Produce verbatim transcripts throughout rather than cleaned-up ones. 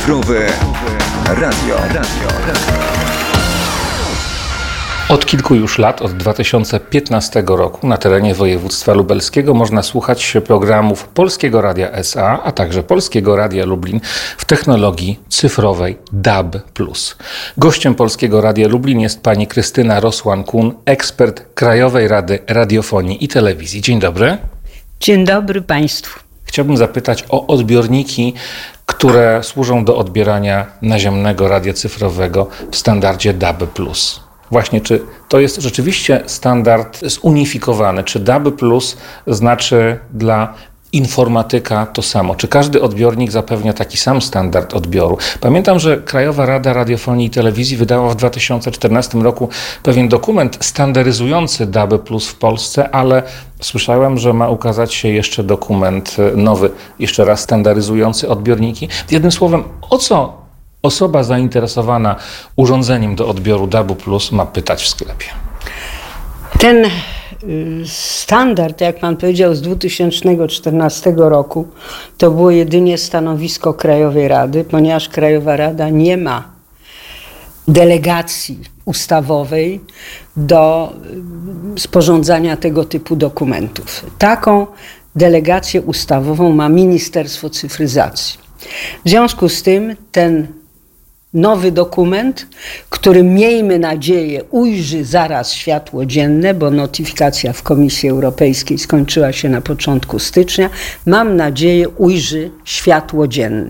Cyfrowe Radio. Radio. Od kilku już lat, od dwa tysiące piętnastego roku na terenie województwa lubelskiego można słuchać programów Polskiego Radia S A, a także Polskiego Radia Lublin w technologii cyfrowej D A B plus. Gościem Polskiego Radia Lublin jest pani Krystyna Rosłan-Kun, ekspert Krajowej Rady Radiofonii i Telewizji. Dzień dobry. Dzień dobry Państwu. Chciałbym zapytać o odbiorniki, które służą do odbierania naziemnego radia cyfrowego w standardzie D A B plus. Właśnie, czy to jest rzeczywiście standard zunifikowany? Czy D A B plus znaczy dla informatyka to samo? Czy każdy odbiornik zapewnia taki sam standard odbioru? Pamiętam, że Krajowa Rada Radiofonii i Telewizji wydała w dwa tysiące czternastym roku pewien dokument standaryzujący D A B plus w Polsce, ale słyszałem, że ma ukazać się jeszcze dokument nowy, jeszcze raz standaryzujący odbiorniki. Jednym słowem, o co osoba zainteresowana urządzeniem do odbioru D A B plus ma pytać w sklepie? Ten standard, jak pan powiedział, z dwa tysiące czternastego roku, to było jedynie stanowisko Krajowej Rady, ponieważ Krajowa Rada nie ma delegacji ustawowej do sporządzania tego typu dokumentów. Taką delegację ustawową ma Ministerstwo Cyfryzacji. W związku z tym ten nowy dokument, który miejmy nadzieję ujrzy zaraz światło dzienne, bo notyfikacja w Komisji Europejskiej skończyła się na początku stycznia, mam nadzieję ujrzy światło dzienne.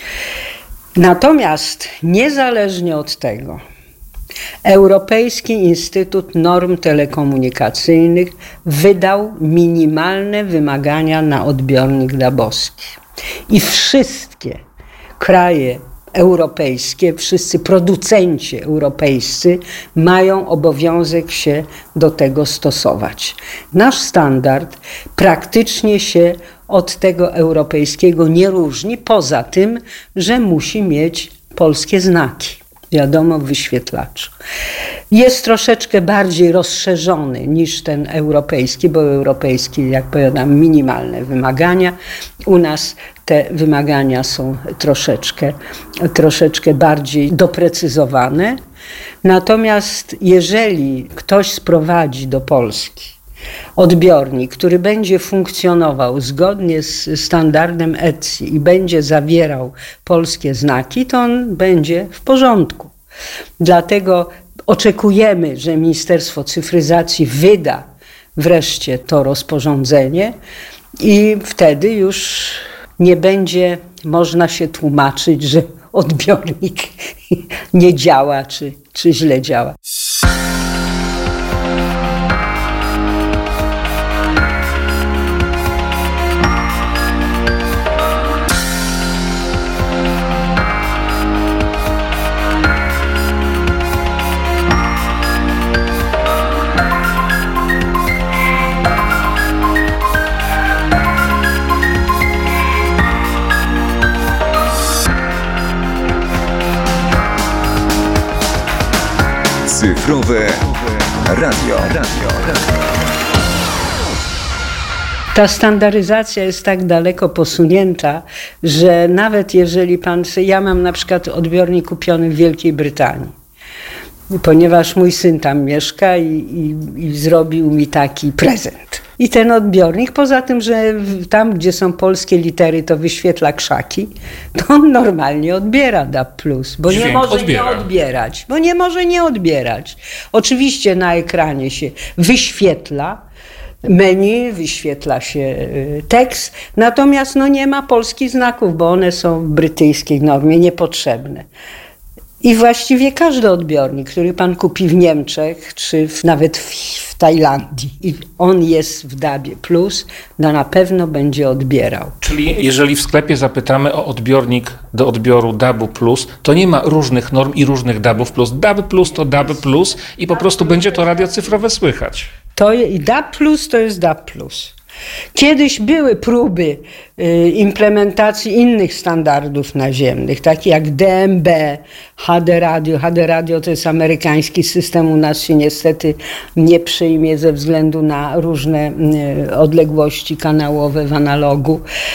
Natomiast niezależnie od tego Europejski Instytut Norm Telekomunikacyjnych wydał minimalne wymagania na odbiornik D A B-owski. I wszystkie kraje europejskie, wszyscy producenci europejscy mają obowiązek się do tego stosować. Nasz standard praktycznie się od tego europejskiego nie różni, poza tym, że musi mieć polskie znaki, wiadomo, w wyświetlaczu. Jest troszeczkę bardziej rozszerzony niż ten europejski, bo europejski, jak powiadam, minimalne wymagania. U nas te wymagania są troszeczkę, troszeczkę bardziej doprecyzowane. Natomiast jeżeli ktoś sprowadzi do Polski odbiornik, który będzie funkcjonował zgodnie z standardem E C I i będzie zawierał polskie znaki, to on będzie w porządku. Dlatego oczekujemy, że Ministerstwo Cyfryzacji wyda wreszcie to rozporządzenie i wtedy już nie będzie można się tłumaczyć, że odbiornik nie działa czy, czy źle działa. Cyfrowe Radio. Radio. Ta standaryzacja jest tak daleko posunięta, że nawet jeżeli pan... Ja mam na przykład odbiornik kupiony w Wielkiej Brytanii, ponieważ mój syn tam mieszka i, i, i zrobił mi taki prezent. I ten odbiornik, poza tym, że tam, gdzie są polskie litery, to wyświetla krzaki, to on normalnie odbiera D A B plus, bo Dźwięk nie może odbiera. nie odbierać. Bo nie może nie odbierać. Oczywiście na ekranie się wyświetla menu, wyświetla się tekst, natomiast no nie ma polskich znaków, bo one są w brytyjskiej normie niepotrzebne. I właściwie każdy odbiornik, który pan kupi w Niemczech, czy w, nawet w, w Tajlandii, i on jest w D A B plus, no na pewno będzie odbierał. Czyli jeżeli w sklepie zapytamy o odbiornik do odbioru D A B plus, to nie ma różnych norm i różnych D A B plus. D A B plus to D A B plus i po prostu będzie to radio cyfrowe słychać. To i D A B plus to jest D A B plus. Kiedyś były próby y, implementacji innych standardów naziemnych, takie jak D M B, H D Radio. H D Radio to jest amerykański system, u nas się niestety nie przyjmie ze względu na różne y, odległości kanałowe w analogu.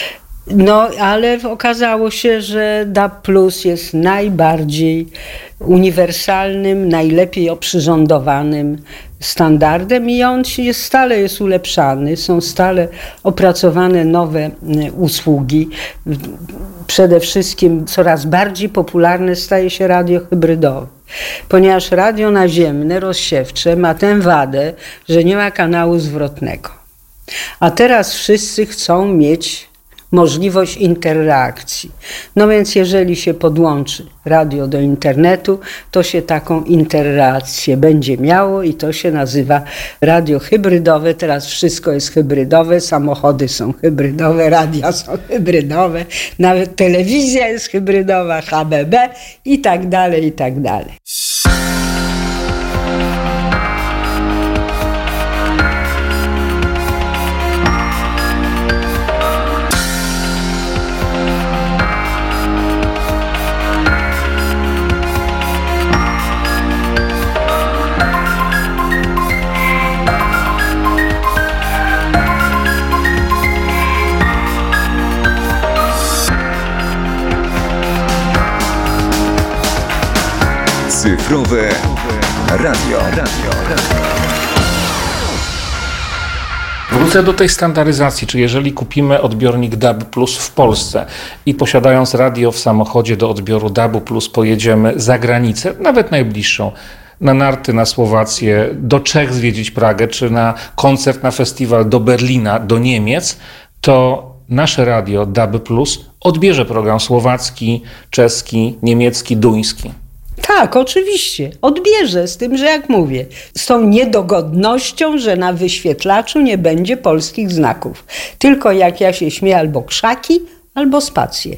No, ale okazało się, że D A B plus jest najbardziej uniwersalnym, najlepiej oprzyrządowanym standardem i on jest, stale jest ulepszany, są stale opracowane nowe usługi. Przede wszystkim coraz bardziej popularne staje się radio hybrydowe, ponieważ radio naziemne, rozsiewcze ma tę wadę, że nie ma kanału zwrotnego. A teraz wszyscy chcą mieć możliwość interreakcji. No więc jeżeli się podłączy radio do internetu, to się taką interreakcję będzie miało i to się nazywa radio hybrydowe. Teraz wszystko jest hybrydowe, samochody są hybrydowe, radia są hybrydowe, nawet telewizja jest hybrydowa, H B B i tak dalej, i tak dalej. Cyfrowe radio. radio. Wrócę do tej standaryzacji, czy jeżeli kupimy odbiornik D A B plus w Polsce i posiadając radio w samochodzie do odbioru D A B plus pojedziemy za granicę, nawet najbliższą, na narty na Słowację, do Czech zwiedzić Pragę, czy na koncert, na festiwal do Berlina, do Niemiec, to nasze radio D A B plus odbierze program słowacki, czeski, niemiecki, duński. Tak, oczywiście. Odbierze, z tym, że jak mówię, z tą niedogodnością, że na wyświetlaczu nie będzie polskich znaków. Tylko jak ja się śmieję, albo krzaki, albo spacje.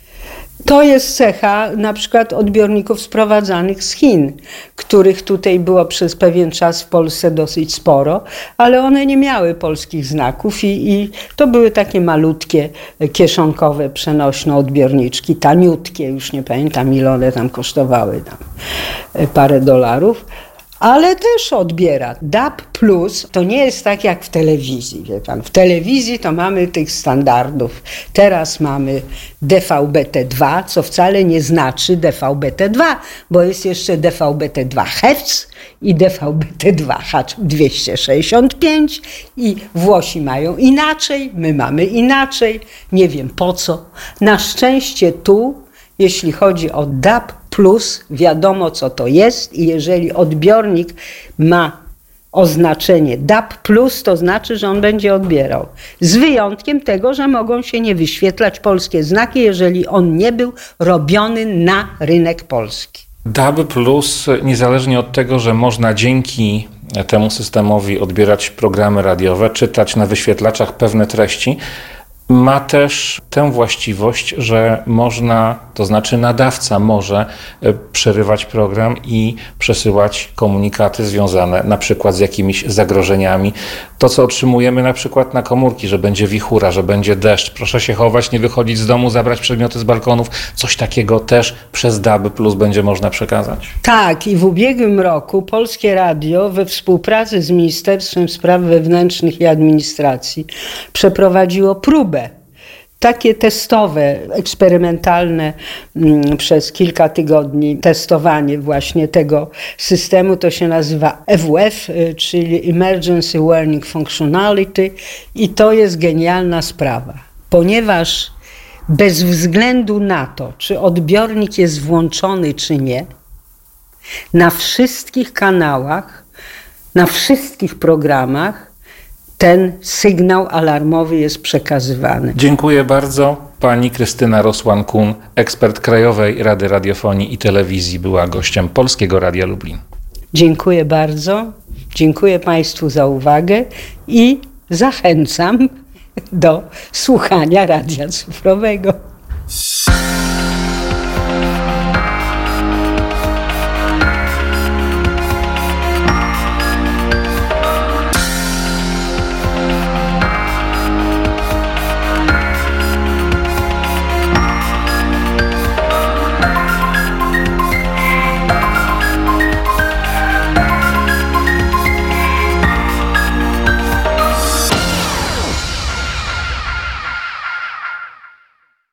To jest cecha na przykład odbiorników sprowadzanych z Chin, których tutaj było przez pewien czas w Polsce dosyć sporo, ale one nie miały polskich znaków i, i to były takie malutkie, kieszonkowe, przenośne odbiorniczki, taniutkie, już nie pamiętam ile one tam kosztowały, tam parę dolarów. Ale też odbiera. D A B plus to nie jest tak jak w telewizji. Wie pan. W telewizji to mamy tych standardów. Teraz mamy D V B T dwa, co wcale nie znaczy D V B T dwa, bo jest jeszcze D V B T dwa Hertz i D V B T dwa H dwieście sześćdziesiąt pięć i Włosi mają inaczej, my mamy inaczej. Nie wiem po co. Na szczęście tu, jeśli chodzi o D A B plus, wiadomo co to jest i jeżeli odbiornik ma oznaczenie D A B plus, to znaczy, że on będzie odbierał. Z wyjątkiem tego, że mogą się nie wyświetlać polskie znaki, jeżeli on nie był robiony na rynek polski. D A B plus, niezależnie od tego, że można dzięki temu systemowi odbierać programy radiowe, czytać na wyświetlaczach pewne treści, ma też tę właściwość, że można, to znaczy nadawca może przerywać program i przesyłać komunikaty związane na przykład z jakimiś zagrożeniami. To, co otrzymujemy na przykład na komórki, że będzie wichura, że będzie deszcz, proszę się chować, nie wychodzić z domu, zabrać przedmioty z balkonów, coś takiego też przez D A B plus będzie można przekazać. Tak, i w ubiegłym roku Polskie Radio we współpracy z Ministerstwem Spraw Wewnętrznych i Administracji przeprowadziło próbę. Takie testowe, eksperymentalne m, przez kilka tygodni testowanie właśnie tego systemu, to się nazywa E W F, czyli Emergency Warning Functionality i to jest genialna sprawa, ponieważ bez względu na to, czy odbiornik jest włączony, czy nie, na wszystkich kanałach, na wszystkich programach ten sygnał alarmowy jest przekazywany. Dziękuję bardzo. Pani Krystyna Rosłan-Kun, ekspert Krajowej Rady Radiofonii i Telewizji, była gościem Polskiego Radia Lublin. Dziękuję bardzo. Dziękuję Państwu za uwagę i zachęcam do słuchania radia cyfrowego.